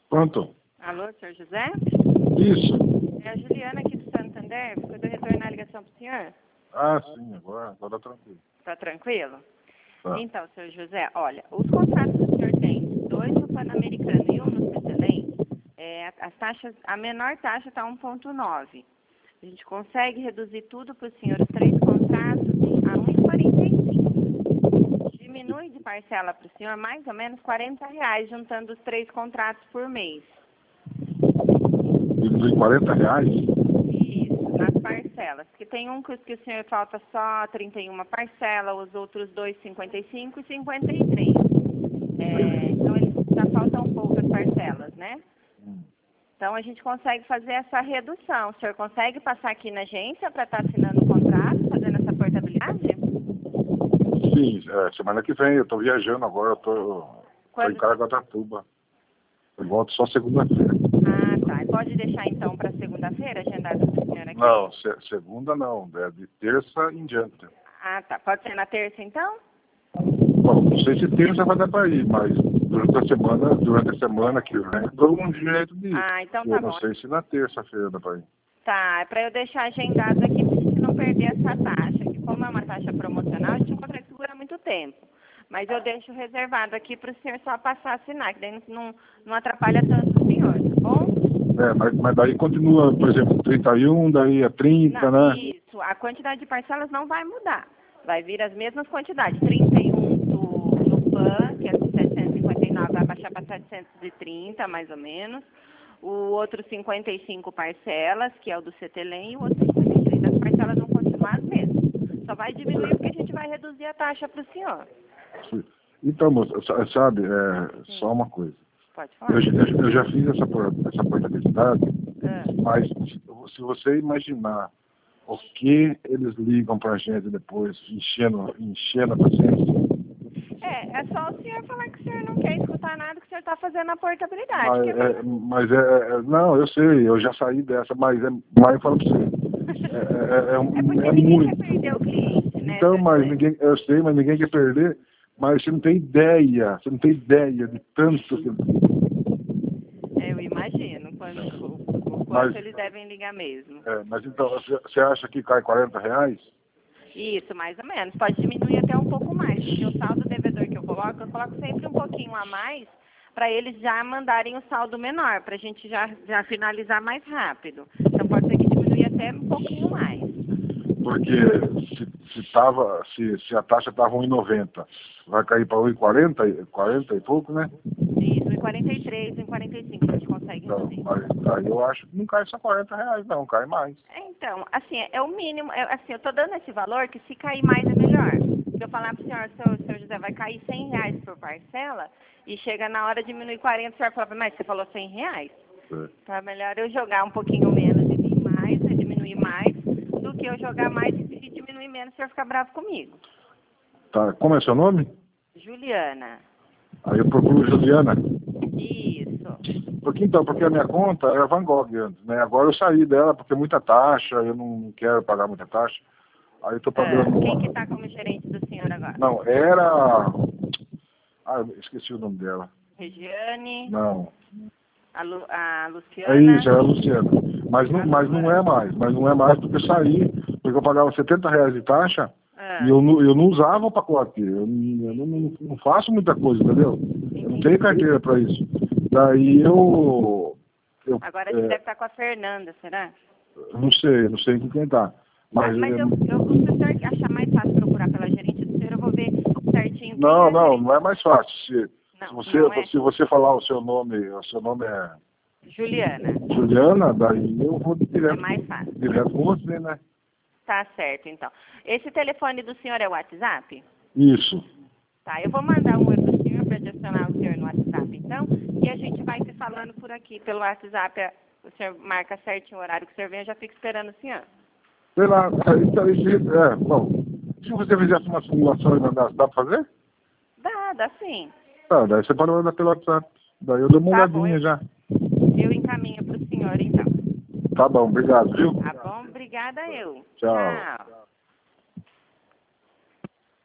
Pronto. Alô, senhor José? Isso. É a Juliana aqui do Santander. Ficou de retornar a ligação pro senhor? Ah, sim, agora tá tranquilo. Tá tranquilo? Tá. Então, senhor José, olha, os contratos que o senhor tem, 2 no Pan-Americano e 1 no Cetelém, as taxas, a menor taxa está 1,9. A gente consegue reduzir tudo para o senhor, os 3 contratos, a 1,45. Diminui de parcela para o senhor mais ou menos R$40, juntando os 3 contratos por mês. Diminui R$40? Isso, nas parcelas. Porque tem um que o senhor falta só 31 parcelas, os outros 2, 55 e 53. Então, eles já faltam poucas parcelas, né? Então, a gente consegue fazer essa redução. O senhor consegue passar aqui na agência para estar assinando o contrato, fazendo essa portabilidade? Sim, semana que vem. Eu tô viajando agora, eu tô em Caraguatatuba. Eu volto só segunda-feira. Ah, tá. Pode deixar, então, para segunda-feira, agendado para o senhor aqui? Não, segunda não. É de terça em diante. Ah, tá. Pode ser na terça, então? Bom, não sei se terça vai dar para ir, mas durante a semana que vem, eu dou um jeito de ir. Ah, então tá Eu bom. não sei se na terça-feira dá para ir. Tá, é para eu deixar agendado aqui pra gente não perder essa taxa. Que como é uma taxa promocional, a gente não consegue segurar muito tempo. Mas eu deixo reservado aqui para o senhor só passar a assinar, que daí não atrapalha tanto o senhor, tá bom? Mas daí continua, por exemplo, 31, daí é 30, Não, né? isso, a quantidade de parcelas não vai mudar. Vai vir as mesmas quantidades. 31 do PAN, que é 759, vai baixar para 730, mais ou menos. O outro 55 parcelas, que é o do Cetelém, e o outro 53. As parcelas vão continuar as mesmas. Só vai diminuir porque a gente vai reduzir a taxa para o senhor. Então, moça, sabe, só uma coisa. Pode falar. Eu já fiz essa portabilidade, mas se você imaginar o que eles ligam pra gente depois, enchendo a paciência. É só o senhor falar que o senhor não quer escutar nada, que o senhor está fazendo a portabilidade. Não, eu sei, eu já saí dessa, mas eu falo pra você. Porque ninguém muito. quer perder o cliente, né? Então, eu sei, mas ninguém quer perder, mas você não tem ideia de tanto que... Eu imagino, o quanto eles devem ligar mesmo. Mas então, você acha que cai R$40? Isso, mais ou menos. Pode diminuir até um pouco mais, porque o saldo devedor que eu coloco sempre um pouquinho a mais, para eles já mandarem o saldo menor, para a gente já finalizar mais rápido. Então pode ser que diminua até um pouquinho mais. Porque se a taxa estava 1,90, vai cair para 1,40, 40 e pouco, né? Isso, 1,43, 1,45 a gente consegue reduzir. Mas aí eu acho que não cai só R$40, não, cai mais. Então, assim, é o mínimo, assim, eu tô dando esse valor que se cair mais é melhor. Se eu falar pro senhor, seu José, vai cair R$100 por parcela, e chega na hora de diminuir 40, o senhor fala, mas você falou R$100? Então é melhor eu jogar um pouquinho menos e vir mais, diminuir mais, do que eu jogar mais e diminuir menos, o senhor ficar bravo comigo. Tá, como é seu nome? Juliana. Aí eu procuro Juliana. Isso. Porque a minha conta era Van Gogh antes, né? Agora eu saí dela porque é muita taxa, eu não quero pagar muita taxa. Aí eu tô pagando... Quem que tá como gerente do senhor agora? Não, era... eu esqueci o nome dela. Regiane? Não. A Luciana? É isso, era a Luciana. Mas não é mais porque eu saí, porque eu pagava R$70 de taxa e eu não usava o pacote. Eu não faço muita coisa, entendeu? Eu não tenho carteira para isso. Daí Agora você deve estar com a Fernanda, será? Não sei com quem tá. Mas se o senhor achar mais fácil procurar pela gerente do senhor, eu vou ver certinho. Não é mais fácil. Se Não você falar o seu nome é... Juliana. Juliana, daí eu vou direto, É mais fácil. Direto com você, né? Tá certo, então. Esse telefone do senhor é o WhatsApp? Isso. Tá, eu vou mandar um oi pro senhor para adicionar o senhor no WhatsApp, então, e a gente vai se falando por aqui, pelo WhatsApp. O senhor marca certinho o horário que o senhor vem, eu já fico esperando o senhor. Sei lá, bom, se você fizesse uma simulação e mandasse, dá pra fazer? Dá sim. Tá, daí você pode mandar pelo WhatsApp. Daí eu dou uma olhadinha já. Eu encaminho pro senhor, então. Tá bom, obrigado, viu? Tá bom, obrigada eu. Tchau. Tchau.